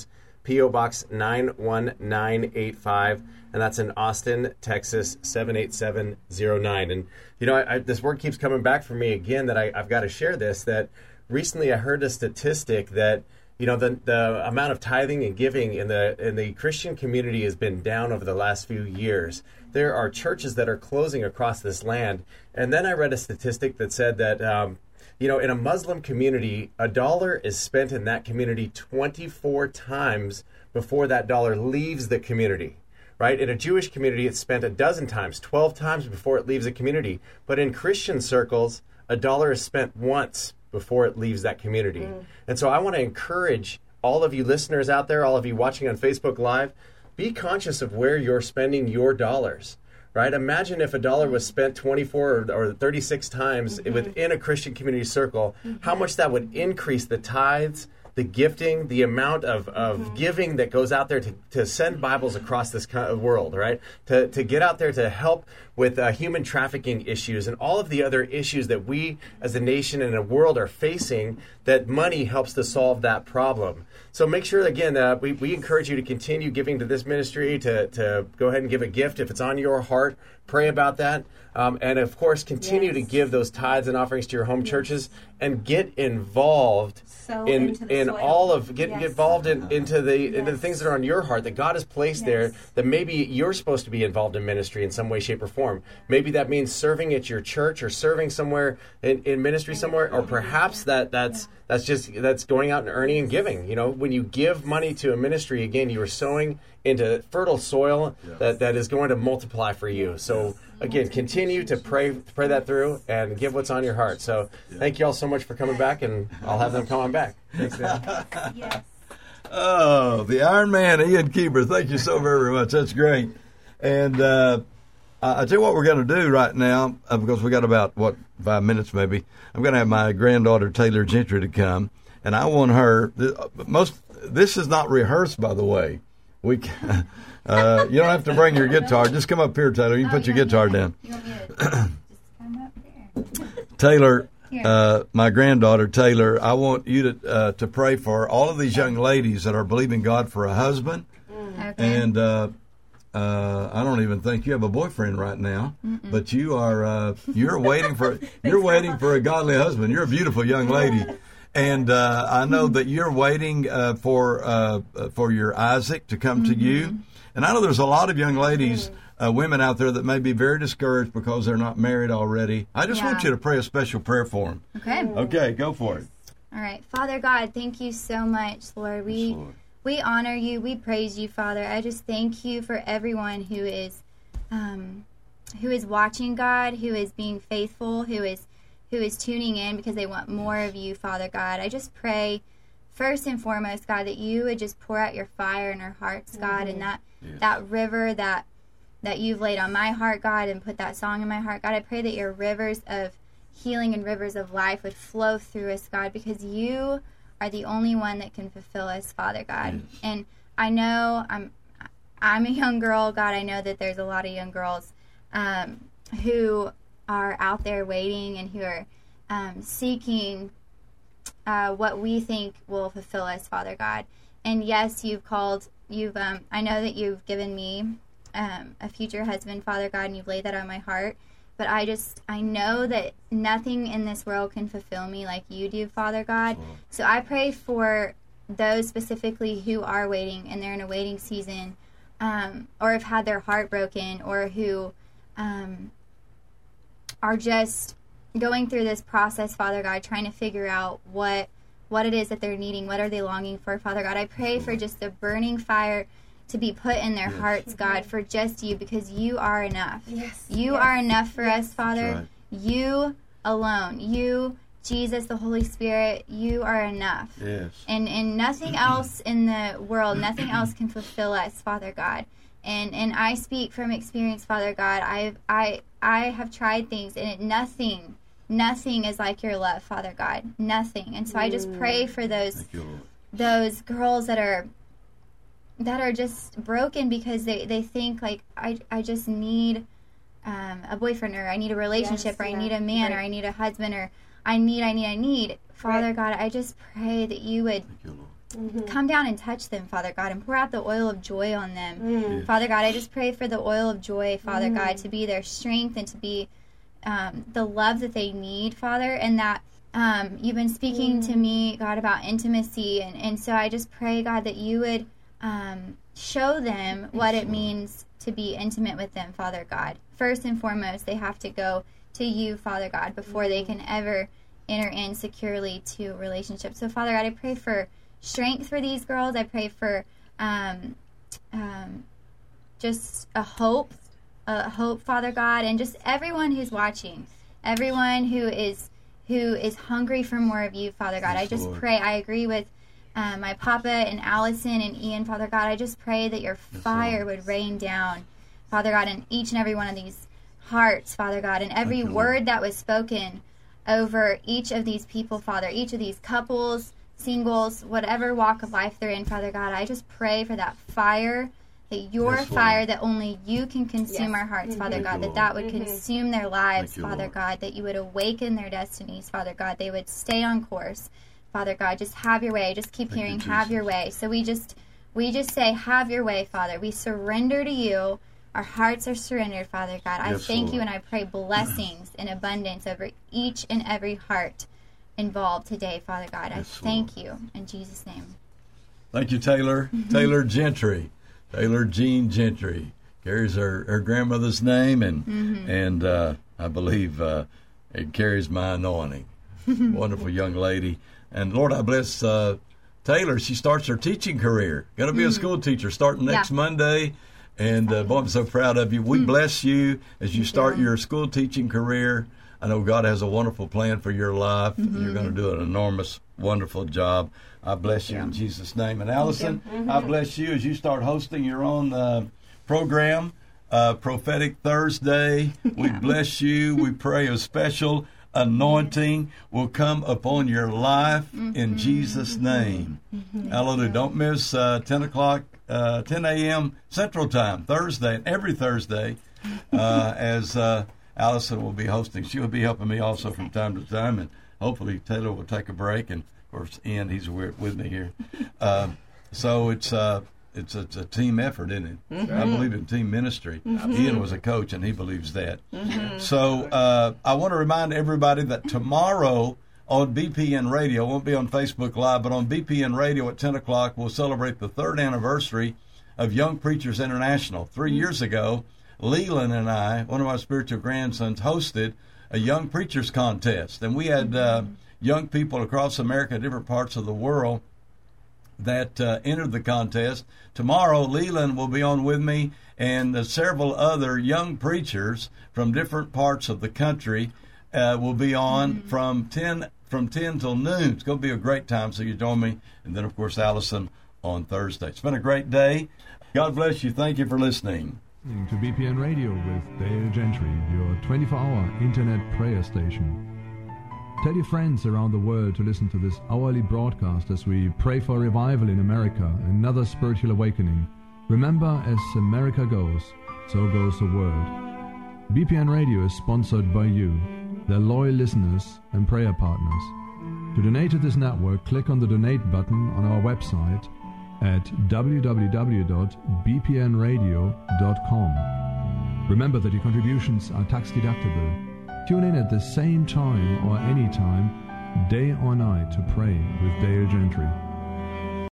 P O. Box nine one nine eight five, and that's in Austin, Texas, seven eight seven zero nine. And, you know, I, I, this word keeps coming back for me again that I, I've got to share this, that recently I heard a statistic that, you know, the the amount of tithing and giving in the in the Christian community has been down over the last few years. There are churches that are closing across this land. And then I read a statistic that said that, um, you know, in a Muslim community, a dollar is spent in that community twenty-four times before that dollar leaves the community, right? In a Jewish community, it's spent a dozen times, twelve times before it leaves the community. But in Christian circles, a dollar is spent once before it leaves that community. Mm. And so I want to encourage all of you listeners out there, all of you watching on Facebook Live, be conscious of where you're spending your dollars. Right? Imagine if a dollar was spent twenty-four or, or thirty-six times mm-hmm. within a Christian community circle, mm-hmm. how much that would increase the tithes, the gifting, the amount of, of mm-hmm. giving that goes out there to, to send Bibles across this kind of world, right? To, to get out there to help with uh, human trafficking issues and all of the other issues that we as a nation and a world are facing, that money helps to solve that problem. So make sure, again, uh, we, we encourage you to continue giving to this ministry, to, to go ahead and give a gift if it's on your heart. Pray about that. Um, and, of course, continue yes. to give those tithes and offerings to your home yes. churches and get involved
so
in in
soil.
all of, get,
yes.
get involved in, into, the,
yes.
into the things that are on your heart that God has placed
yes.
there, that maybe you're supposed to be involved in ministry in some way, shape, or form. Maybe that means serving at your church or serving somewhere in, in ministry somewhere, or perhaps that that's that's just that's going out and earning and giving. You know, when you give money to a ministry, again, you are sowing into fertile soil yes. that, that is going to multiply for you. So again, continue to pray pray that through and give what's on your heart. So thank you all so much for coming back, and I'll have them come on back. Thanks, Dan.
Yes.
Oh, the Iron Man, Ian Keeper. Thank you so very much. That's great. And uh, I tell you what we're going to do right now, uh, because we got about, what, five minutes maybe. I'm going to have my granddaughter, Taylor Gentry, to come. And I want her, most, this is not rehearsed, by the way. We can, uh, you don't have to bring your guitar. Just come up here, Taylor. You can put your guitar down.
You want me to just come up there?
Taylor, uh, my granddaughter, Taylor, I want you to uh, to pray for all of these young ladies that are believing God for a husband.
Okay.
And uh, uh, I don't even think you have a boyfriend right now, Mm-mm. but you are uh, you're waiting for you're waiting for a godly husband. You're a beautiful young lady. And uh, I know that you're waiting uh, for uh, for your Isaac to come mm-hmm. to you. And I know there's a lot of young ladies, uh, women out there that may be very discouraged because they're not married already. I just
yeah.
want you to pray a special prayer for them.
Okay.
Okay, go for it.
All right. Father God, thank you so much, Lord. We
yes, Lord.
we honor you. We praise you, Father. I just thank you for everyone who is um, who is watching, God, who is being faithful, who is who is tuning in because they want more of you, Father God. I just pray, first and foremost, God, that you would just pour out your fire in our hearts, God, mm-hmm. and that yes. that river that that you've laid on my heart, God, and put that song in my heart, God. I pray that your rivers of healing and rivers of life would flow through us, God, because you are the only one that can fulfill us, Father God. Yes. And I know I'm I'm a young girl, God. I know that there's a lot of young girls um, who are out there waiting and who are um, seeking uh, what we think will fulfill us, Father God. And yes, you've called, you've, um, I know that you've given me um, a future husband, Father God, and you've laid that on my heart. But I just, I know that nothing in this world can fulfill me like you do, Father God. So I pray for those specifically who are waiting and they're in a waiting season, um, or have had their heart broken, or who, um, are just going through this process, Father God, trying to figure out what what it is that they're needing, what are they longing for, Father God. I pray for just a burning fire to be put in their yes. hearts, God, for just you, because you are enough. Yes. You
yes.
are enough for
yes.
us, Father.
Right.
You alone. You, Jesus, the Holy Spirit, you are enough.
Yes.
And and nothing else in the world, nothing else can fulfill us, Father God. And and I speak from experience, Father God. I I I have tried things, and it, nothing, nothing is like your love, Father God. Nothing. And so I just pray for those those girls that are that are just broken because they, they think like I I just need um, a boyfriend, or I need a relationship,
yes,
or
yeah.
I need a man,
right.
or I need a husband, or I need I need I need. Father right. God, I just pray that you would. come down and touch them, Father God, and pour out the oil of joy on them. Mm. Father God, I just pray for the oil of joy, Father mm. God, to be their strength and to be um, the love that they need, Father, and that um, you've been speaking mm. to me, God, about intimacy, and, and so I just pray, God, that you would um, show them what it means to be intimate with them, Father God. First and foremost, they have to go to you, Father God, before they can ever enter in securely to a relationship. So, Father God, I pray for strength for these girls. I pray for um, um, just a hope, a hope, Father God, and just everyone who's watching, everyone who is who is hungry for more of you, Father God. Yes, I just Lord. pray. I agree with uh, my Papa and Allison and Ian, Father God. I just pray that your yes, fire Lord. would rain down, Father God, in each and every one of these hearts, Father God, and every you, word Lord. that was spoken over each of these people, Father, each of these couples, singles, whatever walk of life they're in, Father God. I just pray for that fire, that your yes, fire that only you can consume yes. our hearts, mm-hmm. Father God, that that would mm-hmm. consume their lives, you, Father Lord. God, that you would awaken their destinies, Father God. They would stay on course, Father God. Just have your way. Just keep Thank hearing, you, have your way. So we just, we just say, have your way, Father. We surrender to you. Our hearts are surrendered, Father God. I yes, thank Lord. you and I pray blessings in abundance over each and every heart involved today, Father God. Yes, I thank Lord. you in Jesus' name.
Thank you, Taylor. Mm-hmm. Taylor Gentry. Taylor Jean Gentry carries her, her grandmother's name, and mm-hmm. and uh, I believe uh, it carries my anointing. Wonderful young lady. And Lord, I bless uh, Taylor. She starts her teaching career. Going to be mm-hmm. a school teacher starting next yeah. Monday. And, uh, boy, I'm so proud of you. We mm. bless you as you start your school teaching career. I know God has a wonderful plan for your life. Mm-hmm. You're going to do an enormous, wonderful job. I bless you yeah. in Jesus' name. And, Allison, mm-hmm. I bless you as you start hosting your own uh, program, uh, Prophetic Thursday. Yeah. We bless you. We pray a special anointing will come upon your life mm-hmm. in Jesus' name. Mm-hmm. Hallelujah. Don't miss uh, ten o'clock. Uh, ten a.m. Central Time, Thursday, every Thursday, uh, as uh, Allison will be hosting. She will be helping me also from time to time, and hopefully Taylor will take a break, and of course Ian, he's with me here. Uh, so it's uh, it's, a, it's a team effort, isn't it? Mm-hmm. I believe in team ministry. Mm-hmm. Ian was a coach, and he believes that. Mm-hmm. So uh, I want to remind everybody that tomorrow on B P N Radio, won't be on Facebook Live, but on B P N Radio at ten o'clock, we'll celebrate the third anniversary of Young Preachers International. Three years ago, Leland and I, one of my spiritual grandsons, hosted a Young Preachers Contest. And we had uh, young people across America, different parts of the world, that uh, entered the contest. Tomorrow, Leland will be on with me, and uh, several other young preachers from different parts of the country uh, will be on mm-hmm. from ten from ten till noon. It's going to be a great time, so you join me. And then, of course, Allison on Thursday. It's been a great day. God bless you. Thank you for listening.
To B P N Radio with Dale Gentry, your twenty-four hour internet prayer station. Tell your friends around the world to listen to this hourly broadcast as we pray for revival in America, another spiritual awakening. Remember, as America goes, so goes the world. B P N Radio is sponsored by you, their loyal listeners and prayer partners. To donate to this network, click on the donate button on our website at w w w dot b p n radio dot com. Remember that your contributions are tax deductible. Tune in at the same time or any time, day or night, to pray with Dale Gentry.